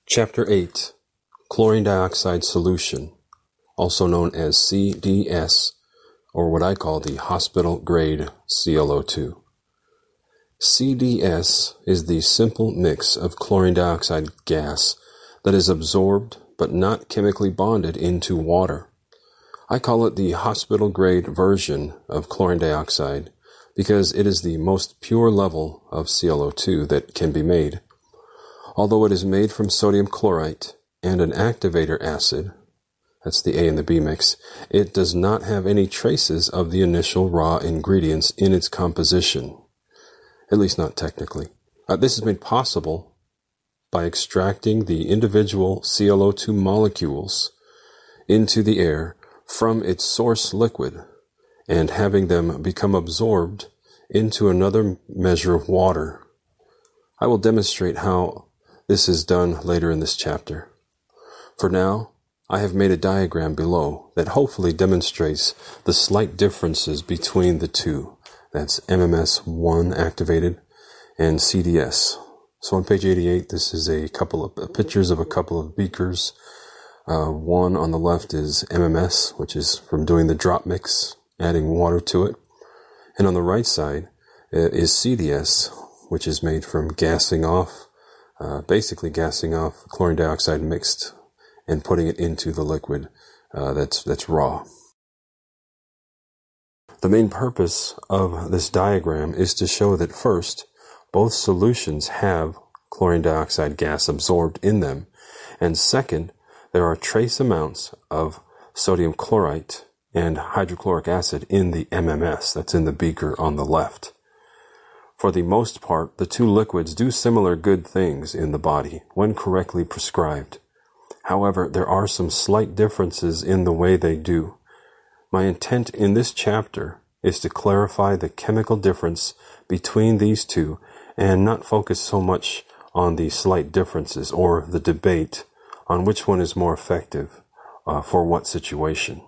Chapter 8, Chlorine Dioxide Solution, also known as CDS, or what I call the hospital-grade ClO2. CDS is the simple mix of chlorine dioxide gas that is absorbed but not chemically bonded into water. I call it the hospital-grade version of chlorine dioxide because it is the most pure level of ClO2 that can be made. Although it is made from sodium chlorite and an activator acid, that's the A and the B mix, it does not have any traces of the initial raw ingredients in its composition, at least not technically. This is made possible by extracting the individual ClO2 molecules into the air from its source liquid and having them become absorbed into another measure of water. I will demonstrate how this is done later in this chapter. For now, I have made a diagram below that hopefully demonstrates the slight differences between the two. That's MMS1 activated and CDS. So on page 88, this is a couple of pictures of a couple of beakers. One on the left is MMS, which is from doing the drop mix, adding water to it. And on the right side is CDS, which is made from gassing off chlorine dioxide mixed and putting it into the liquid that's raw. The main purpose of this diagram is to show that first, both solutions have chlorine dioxide gas absorbed in them, and second, there are trace amounts of sodium chlorite and hydrochloric acid in the MMS, that's in the beaker on the left. For the most part, the two liquids do similar good things in the body when correctly prescribed. However, there are some slight differences in the way they do. My intent in this chapter is to clarify the chemical difference between these two and not focus so much on the slight differences or the debate on which one is more effective for what situation.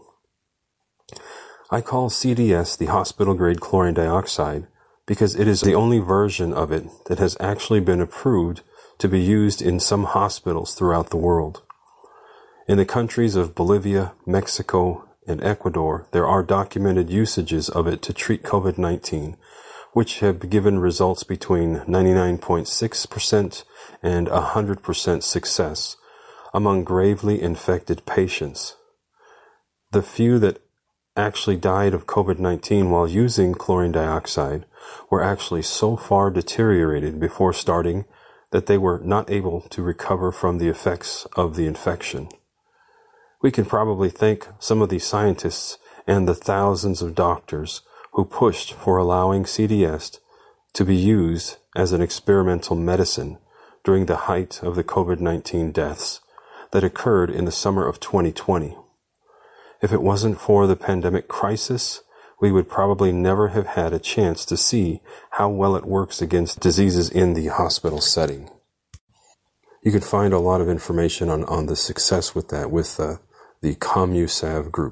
I call CDS the hospital-grade chlorine dioxide because it is the only version of it that has actually been approved to be used in some hospitals throughout the world. In the countries of Bolivia, Mexico, and Ecuador, there are documented usages of it to treat COVID-19, which have given results between 99.6% and 100% success among gravely infected patients. The few that actually died of COVID-19 while using chlorine dioxide were actually so far deteriorated before starting that they were not able to recover from the effects of the infection. We can probably thank some of these scientists and the thousands of doctors who pushed for allowing CDS to be used as an experimental medicine during the height of the COVID-19 deaths that occurred in the summer of 2020. If it wasn't for the pandemic crisis, we would probably never have had a chance to see how well it works against diseases in the hospital setting. You can find a lot of information on the success with that with the COMUSAV group,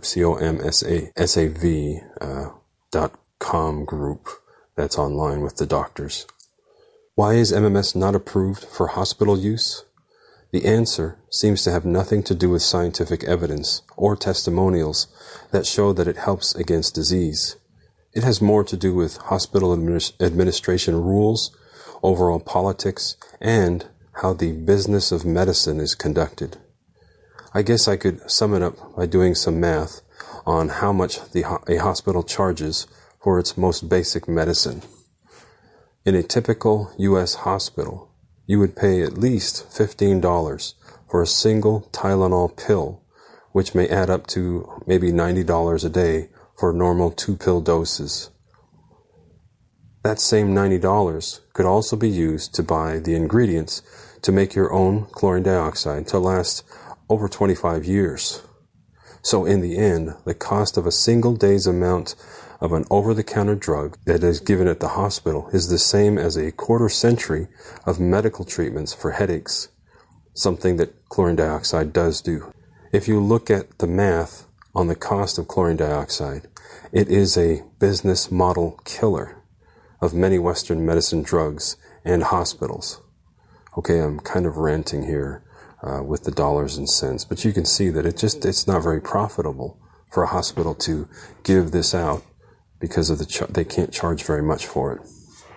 COMSAV.com group that's online with the doctors. Why is MMS not approved for hospital use? The answer seems to have nothing to do with scientific evidence or testimonials that show that it helps against disease. It has more to do with hospital administration rules, overall politics, and how the business of medicine is conducted. I guess I could sum it up by doing some math on how much a hospital charges for its most basic medicine. In a typical U.S. hospital, you would pay at least $15 for a single Tylenol pill, which may add up to maybe $90 a day for normal 2-pill doses. That same $90 could also be used to buy the ingredients to make your own chlorine dioxide to last over 25 years. So in the end, the cost of a single day's amount of an over-the-counter drug that is given at the hospital is the same as a quarter century of medical treatments for headaches, something that chlorine dioxide does do. If you look at the math on the cost of chlorine dioxide, it is a business model killer of many Western medicine drugs and hospitals. Okay, I'm kind of ranting here. with the dollars and cents. But you can see that it's not very profitable for a hospital to give this out because of they can't charge very much for it.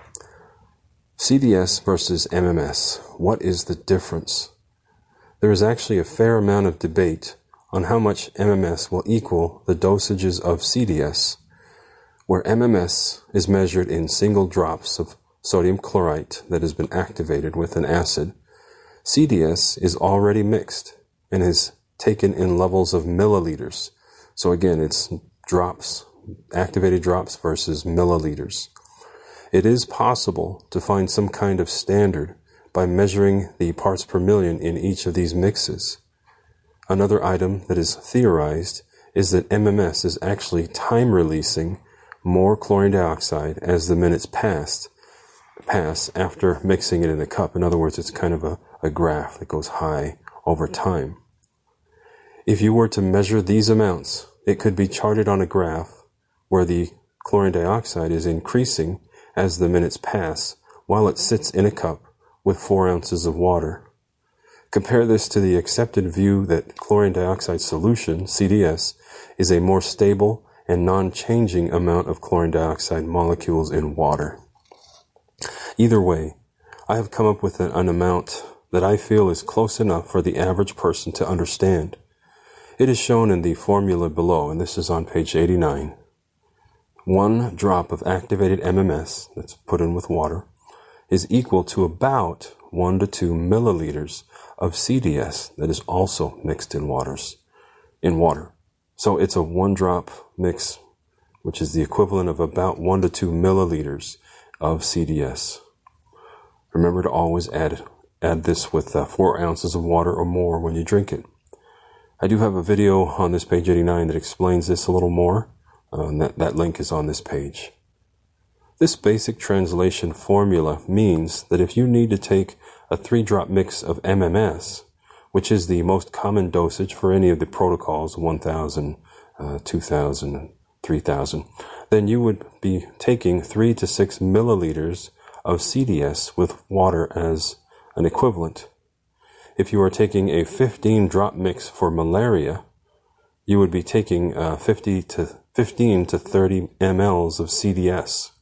CDS versus MMS. What is the difference? There is actually a fair amount of debate on how much MMS will equal the dosages of CDS, where MMS is measured in single drops of sodium chlorite that has been activated with an acid. CDS is already mixed and is taken in levels of milliliters. So again, it's drops, activated drops versus milliliters. It is possible to find some kind of standard by measuring the parts per million in each of these mixes. Another item that is theorized is that MMS is actually time releasing more chlorine dioxide as the minutes pass after mixing it in the cup. In other words, it's kind of a graph that goes high over time. If you were to measure these amounts, it could be charted on a graph where the chlorine dioxide is increasing as the minutes pass while it sits in a cup with 4 ounces of water. Compare this to the accepted view that chlorine dioxide solution, CDS, is a more stable and non-changing amount of chlorine dioxide molecules in water. Either way, I have come up with an amount that I feel is close enough for the average person to understand. It is shown in the formula below, and this is on page 89. 1 drop of activated MMS, that's put in with water, is equal to about 1 to 2 milliliters of CDS that is also mixed in water. So it's a 1 drop mix, which is the equivalent of about 1 to 2 milliliters of CDS. Remember to always add this with 4 ounces of water or more when you drink it. I do have a video on this page 89 that explains this a little more. That link is on this page. This basic translation formula means that if you need to take a 3-drop mix of MMS, which is the most common dosage for any of the protocols, 1,000, 2,000, 3,000, then you would be taking 3 to 6 milliliters of CDS with water as an equivalent. If you are taking a 15-drop mix for malaria, you would be taking 15 to 30 mLs of CDS.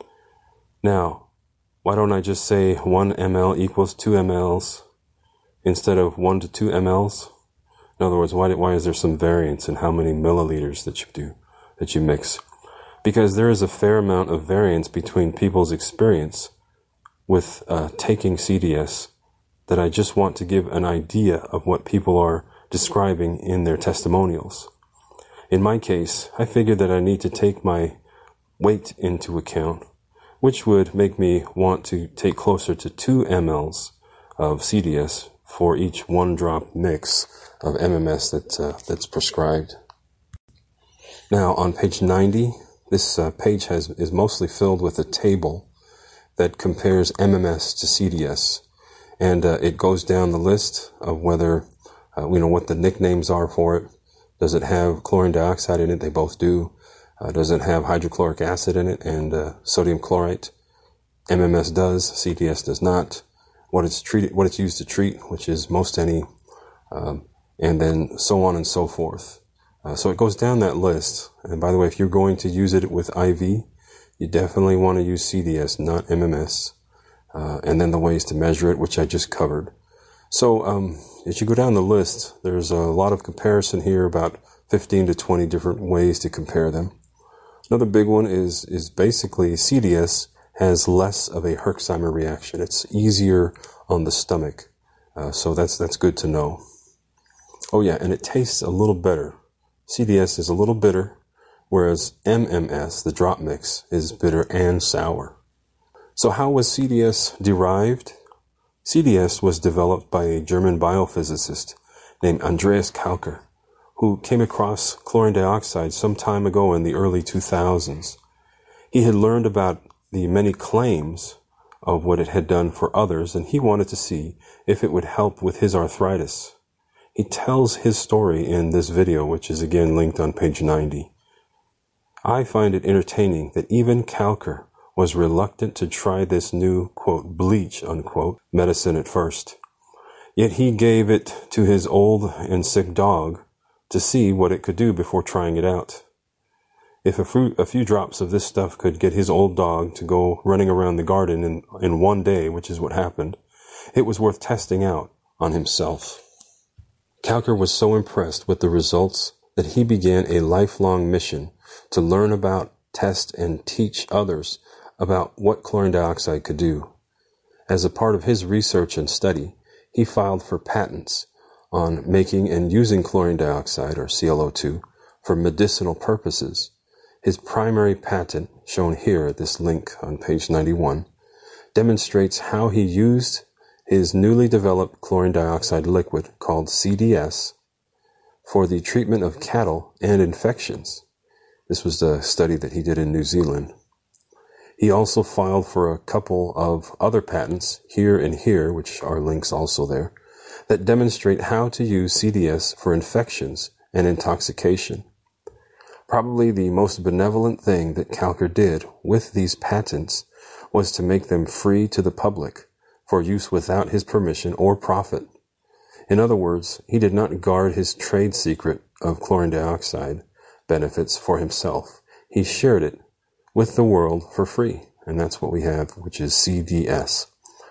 Now, why don't I just say 1 ml equals 2 mLs instead of 1 to 2 mLs? In other words, why is there some variance in how many milliliters that you mix? Because there is a fair amount of variance between people's experience with taking CDS that I just want to give an idea of what people are describing in their testimonials. In my case, I figured that I need to take my weight into account, which would make me want to take closer to 2 mLs of CDS for each 1-drop mix of MMS that's prescribed. Now, on page 90, this page is mostly filled with a table that compares MMS to CDS, and it goes down the list of whether, what the nicknames are for it. Does it have chlorine dioxide in it? They both do. Does it have hydrochloric acid in it and sodium chlorite? MMS does, CDS does not. What it's used to treat, which is most any, and then so on and so forth. So it goes down that list. And by the way, if you're going to use it with IV, you definitely want to use CDS, not MMS. And then the ways to measure it, which I just covered. So as you go down the list, there's a lot of comparison here, about 15 to 20 different ways to compare them. Another big one is basically CDS has less of a Herxheimer reaction. It's easier on the stomach. So that's good to know. Oh yeah, and it tastes a little better. CDS is a little bitter, whereas MMS, the drop mix, is bitter and sour. So how was CDS derived? CDS was developed by a German biophysicist named Andreas Kalcker, who came across chlorine dioxide some time ago in the early 2000s. He had learned about the many claims of what it had done for others, and he wanted to see if it would help with his arthritis. He tells his story in this video, which is again linked on page 90. I find it entertaining that even Kalcker was reluctant to try this new, quote, bleach, unquote, medicine at first. Yet he gave it to his old and sick dog to see what it could do before trying it out. If a few drops of this stuff could get his old dog to go running around the garden in one day, which is what happened, it was worth testing out on himself. Cowker was so impressed with the results that he began a lifelong mission to learn about, test, and teach others about what chlorine dioxide could do. As a part of his research and study, he filed for patents on making and using chlorine dioxide, or ClO2, for medicinal purposes. His primary patent, shown here at this link on page 91, demonstrates how he used his newly developed chlorine dioxide liquid, called CDS, for the treatment of cattle and infections. This was the study that he did in New Zealand. He also filed for a couple of other patents, here and here, which are links also there, that demonstrate how to use CDS for infections and intoxication. Probably the most benevolent thing that Cowker did with these patents was to make them free to the public for use without his permission or profit. In other words, he did not guard his trade secret of chlorine dioxide benefits for himself. He shared it with the world for free, and that's what we have, which is CDS.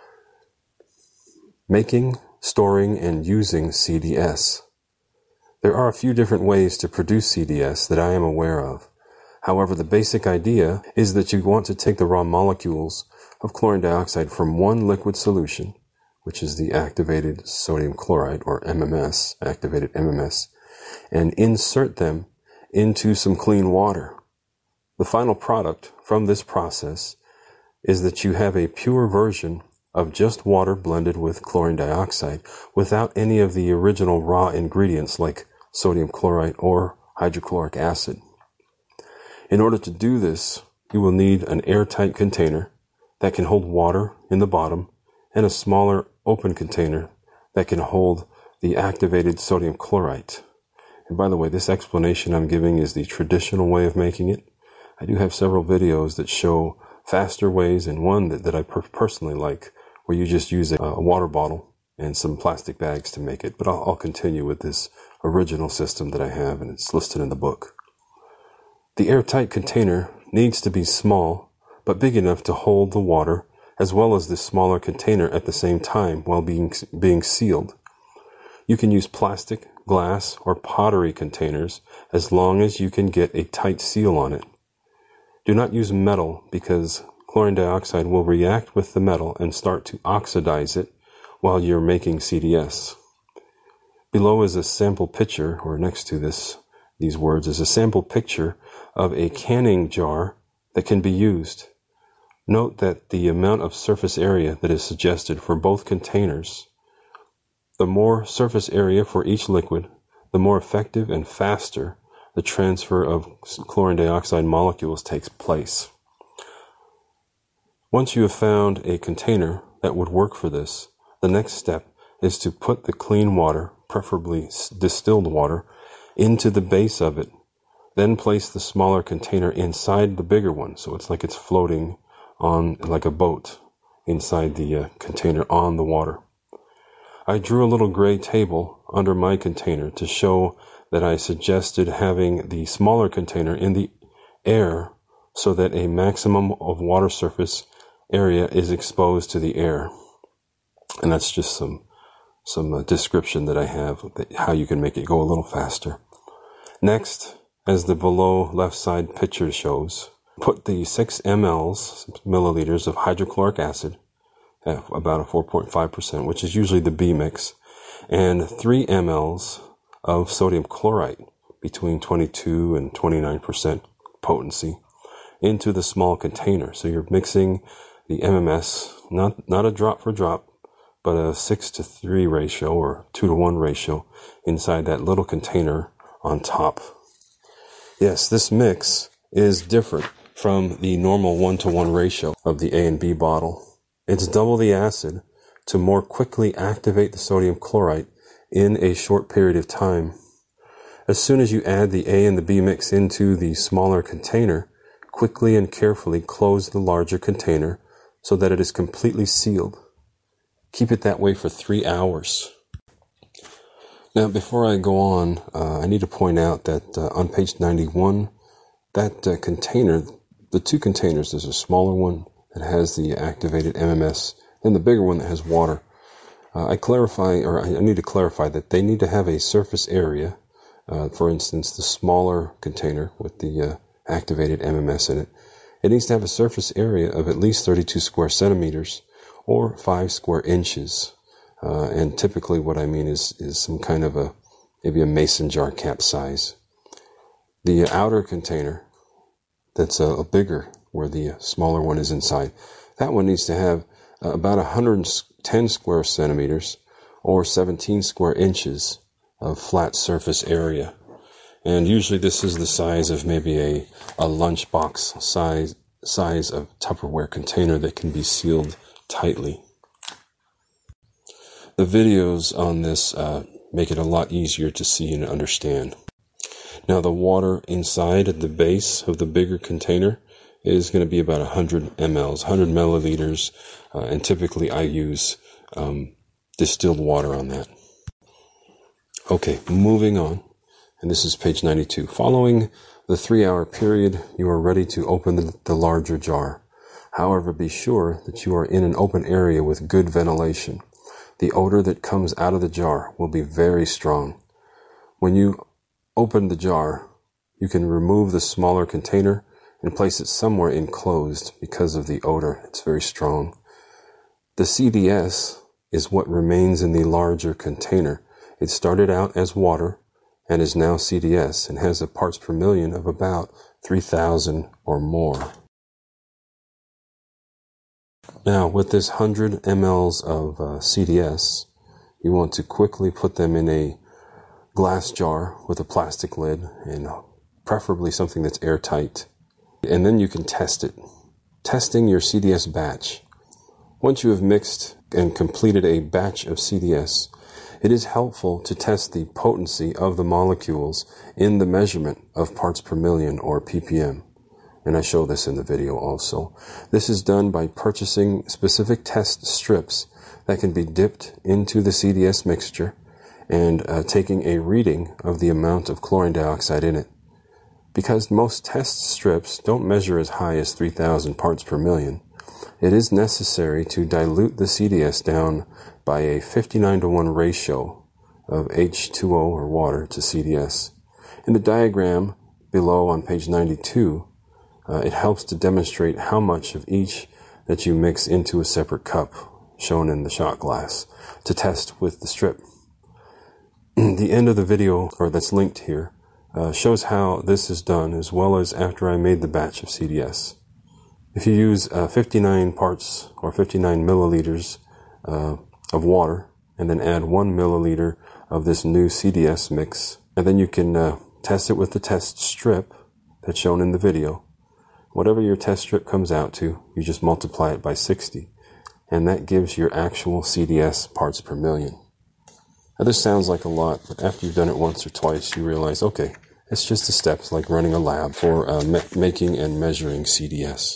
Making, storing, and using CDS. There are a few different ways to produce CDS that I am aware of. However, the basic idea is that you want to take the raw molecules of chlorine dioxide from one liquid solution, which is the activated sodium chloride, or MMS, activated MMS, and insert them into some clean water. The final product from this process is that you have a pure version of just water blended with chlorine dioxide without any of the original raw ingredients like sodium chloride or hydrochloric acid. In order to do this, you will need an airtight container that can hold water in the bottom and a smaller open container that can hold the activated sodium chloride. And by the way, this explanation I'm giving is the traditional way of making it. I do have several videos that show faster ways, and one that I personally like, where you just use a water bottle and some plastic bags to make it. But I'll continue with this original system that I have, and it's listed in the book. The airtight container needs to be small, but big enough to hold the water, as well as the smaller container at the same time while being sealed. You can use plastic, glass, or pottery containers as long as you can get a tight seal on it. Do not use metal because chlorine dioxide will react with the metal and start to oxidize it while you're making CDS. Below is a sample picture, or next to these words is a sample picture of a canning jar that can be used. Note that the amount of surface area that is suggested for both containers. The more surface area for each liquid, the more effective and faster the transfer of chlorine dioxide molecules takes place. Once you have found a container that would work for this, the next step is to put the clean water, preferably distilled water, into the base of it. Then place the smaller container inside the bigger one, so it's like it's floating on like a boat inside the container on the water. I drew a little gray table under my container to show that I suggested having the smaller container in the air so that a maximum of water surface area is exposed to the air. And that's just some description that I have, how you can make it go a little faster. Next, as the below left side picture shows, put the 6 milliliters of hydrochloric acid, at about a 4.5%, which is usually the B mix, and 3 mLs of sodium chloride, between 22 and 29% potency, into the small container. So you're mixing the MMS, not a drop for drop, but a 6:3 ratio or 2:1 ratio inside that little container on top. Yes, this mix is different from the normal 1:1 ratio of the A and B bottle. It's double the acid to more quickly activate the sodium chloride in a short period of time. As soon as you add the A and the B mix into the smaller container, quickly and carefully close the larger container so that it is completely sealed. Keep it that way for 3 hours. Now, before I go on, I need to point out that on page 91, that container, the two containers, there's a smaller one that has the activated MMS, and the bigger one that has water. I need to clarify that they need to have a surface area. For instance, the smaller container with the activated MMS in it, it needs to have a surface area of at least 32 square centimeters or 5 square inches. And typically what I mean is some kind of maybe a mason jar cap size. The outer container, that's a bigger, where the smaller one is inside, that one needs to have about 110 square centimeters or 17 square inches of flat surface area. And usually this is the size of maybe a lunchbox size of Tupperware container that can be sealed tightly. The videos on this make it a lot easier to see and understand. Now the water inside at the base of the bigger container is going to be about 100 mLs, 100 milliliters, and typically I use distilled water on that. Okay, moving on, and this is page 92. Following the 3-hour period, you are ready to open the larger jar. However, be sure that you are in an open area with good ventilation. The odor that comes out of the jar will be very strong. When you open the jar, you can remove the smaller container and place it somewhere enclosed because of the odor. It's very strong. The CDS is what remains in the larger container. It started out as water and is now CDS and has a parts per million of about 3,000 or more. Now, with this 100 mLs of CDS, you want to quickly put them in a glass jar with a plastic lid, and preferably something that's airtight. And then you can test it. Testing your CDS batch. Once you have mixed and completed a batch of CDS, it is helpful to test the potency of the molecules in the measurement of parts per million, or ppm. And I show this in the video also. This is done by purchasing specific test strips that can be dipped into the CDS mixture and taking a reading of the amount of chlorine dioxide in it. Because most test strips don't measure as high as 3,000 parts per million, it is necessary to dilute the CDS down by a 59:1 ratio of H2O or water to CDS. In the diagram below on page 92, it helps to demonstrate how much of each that you mix into a separate cup, shown in the shot glass, to test with the strip. The end of the video, or that's linked here, shows how this is done, as well as after I made the batch of CDS. If you use 59 parts or 59 milliliters of water, and then add 1 milliliter of this new CDS mix, and then you can test it with the test strip that's shown in the video. Whatever your test strip comes out to, you just multiply it by 60, and that gives your actual CDS parts per million. Now this sounds like a lot, but after you've done it once or twice, you realize, okay, it's just the steps like running a lab for making and measuring CDS.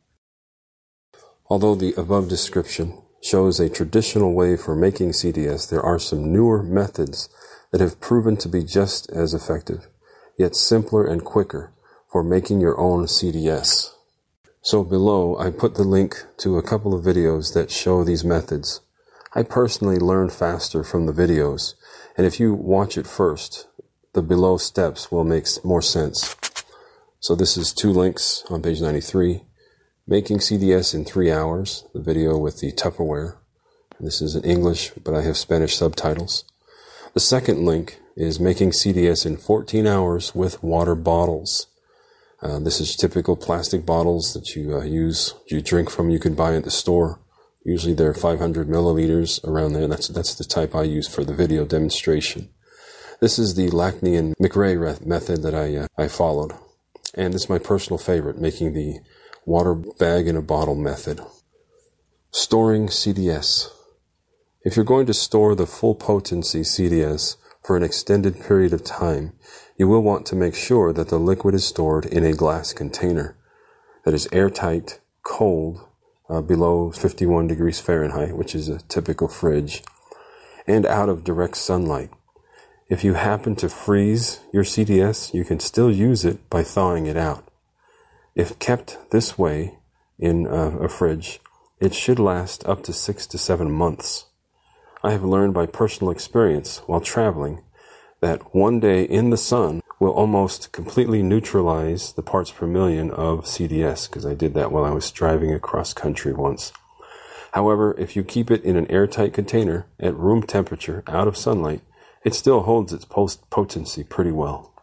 Although the above description shows a traditional way for making CDS, there are some newer methods that have proven to be just as effective, yet simpler and quicker for making your own CDS. So below, I put the link to a couple of videos that show these methods. I personally learn faster from the videos, and if you watch it first, the below steps will make more sense. So this is 2 links on page 93. Making CDS in 3 hours, the video with the Tupperware. This is in English, but I have Spanish subtitles. The second link is making CDS in 14 hours with water bottles. This is typical plastic bottles that you drink from, you can buy at the store. Usually they're 500 milliliters around there. That's the type I use for the video demonstration. This is the Lackney and McRae method that I followed. And this is my personal favorite, making the water bag in a bottle method. Storing CDS. If you're going to store the full potency CDS for an extended period of time, you will want to make sure that the liquid is stored in a glass container that is airtight, cold, below 51 degrees Fahrenheit, which is a typical fridge, and out of direct sunlight. If you happen to freeze your CDS, you can still use it by thawing it out. If kept this way in a fridge, it should last up to 6 to 7 months. I have learned by personal experience while traveling that one day in the sun will almost completely neutralize the parts per million of CDS, because I did that while I was driving across country once. However, if you keep it in an airtight container at room temperature out of sunlight, it still holds its potency pretty well.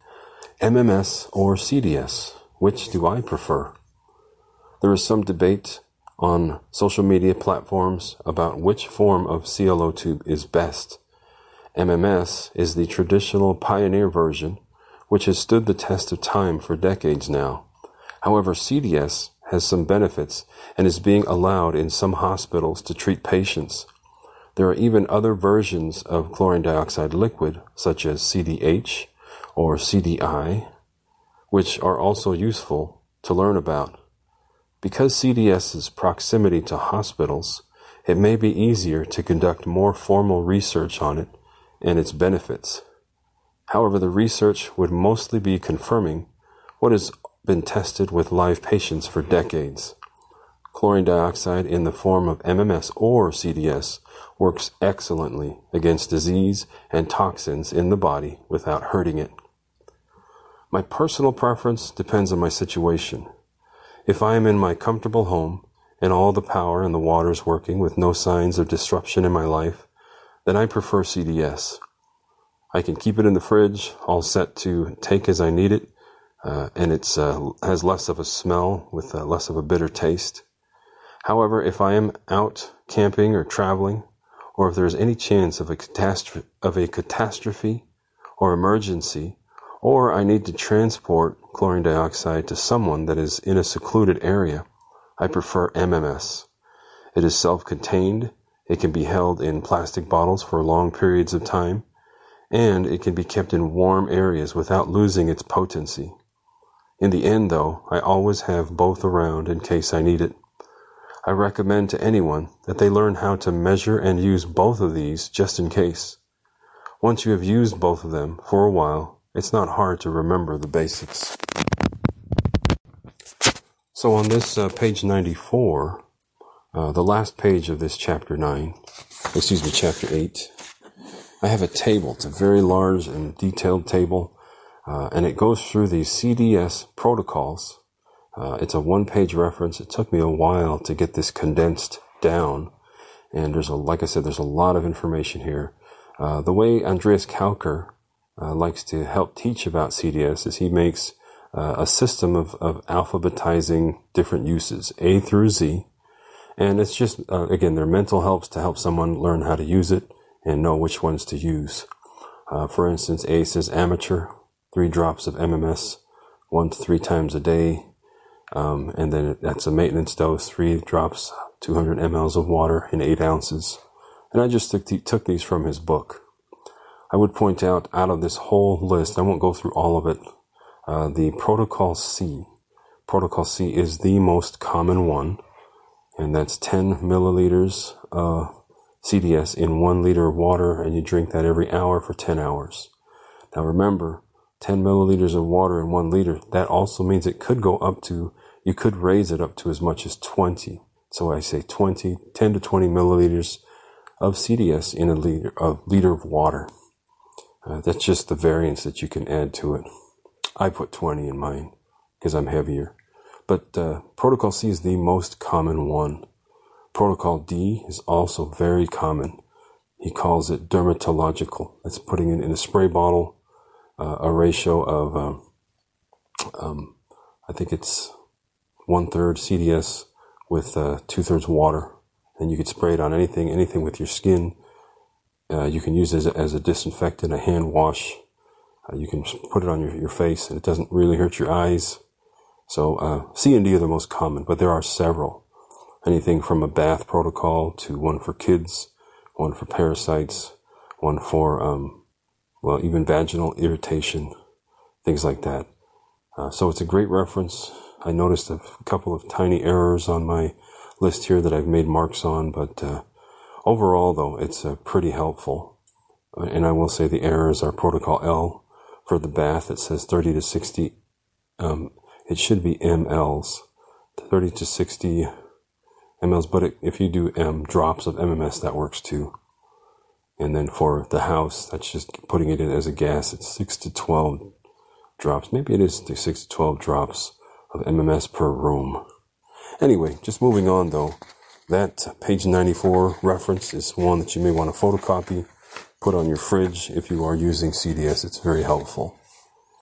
MMS or CDS, which do I prefer? There is some debate on social media platforms about which form of CLO tube is best. MMS is the traditional pioneer version, which has stood the test of time for decades now. However, CDS has some benefits and is being allowed in some hospitals to treat patients. There are even other versions of chlorine dioxide liquid, such as CDH or CDI, which are also useful to learn about. Because CDS's proximity to hospitals, it may be easier to conduct more formal research on it and its benefits. However, the research would mostly be confirming what has been tested with live patients for decades. Chlorine dioxide in the form of MMS or CDS works excellently against disease and toxins in the body without hurting it. My personal preference depends on my situation. If I am in my comfortable home and all the power and the water is working with no signs of disruption in my life, then I prefer CDS. I can keep it in the fridge, all set to take as I need it, and it has less of a smell with less of a bitter taste. However, if I am out camping or traveling, or if there is any chance of a catastrophe or emergency, or I need to transport chlorine dioxide to someone that is in a secluded area, I prefer MMS. It is self-contained, it can be held in plastic bottles for long periods of time, and it can be kept in warm areas without losing its potency. In the end, though, I always have both around in case I need it. I recommend to anyone that they learn how to measure and use both of these just in case. Once you have used both of them for a while, it's not hard to remember the basics. So on this page 94, the last page of this chapter 8, I have a table. It's a very large and detailed table, and it goes through these CDS protocols. It's a one-page reference. It took me a while to get this condensed down, and like I said, there's a lot of information here. The way Andreas Kauker likes to help teach about CDS is he makes a system of alphabetizing different uses, A through Z, and it's just, again, they're mental helps to help someone learn how to use it and know which ones to use. For instance, A says amateur, 3 drops of MMS, 1 to 3 times a day, and then that's a maintenance dose, 3 drops, 200 mLs of water in 8 ounces. And I just took these from his book. I would point out of this whole list, I won't go through all of it, the Protocol C. Protocol C is the most common one, and that's 10 milliliters CDS in 1 liter of water, and you drink that every hour for 10 hours. Now remember, 10 milliliters of water in 1 liter, that also means it could go up to, you could raise it up to as much as 20. So I say 10 to 20 milliliters of CDS in a liter of water. That's just the variance that you can add to it. I put 20 in mine because I'm heavier. But Protocol C is the most common one. Protocol D is also very common. He calls it dermatological. That's putting it in a spray bottle, a ratio of, I think it's 1/3 CDS with 2/3 water. And you could spray it on anything with your skin. You can use it as a disinfectant, a hand wash. You can put it on your face, and it doesn't really hurt your eyes. So C and D are the most common, but there are several. Anything from a bath protocol to one for kids, one for parasites, one for, even vaginal irritation, things like that. So it's a great reference. I noticed a couple of tiny errors on my list here that I've made marks on, but overall, though, it's pretty helpful. And I will say the errors are protocol L for the bath. It says 30 to 60. It should be mLs, 30 to 60 mLs. But if you do drops of MMS, that works too. And then for the house, that's just putting it in as a gas. It's 6 to 12 drops. Maybe it is 6 to 12 drops of MMS per room. Anyway, just moving on though. That page 94 reference is one that you may want to photocopy, put on your fridge if you are using CDS. It's very helpful.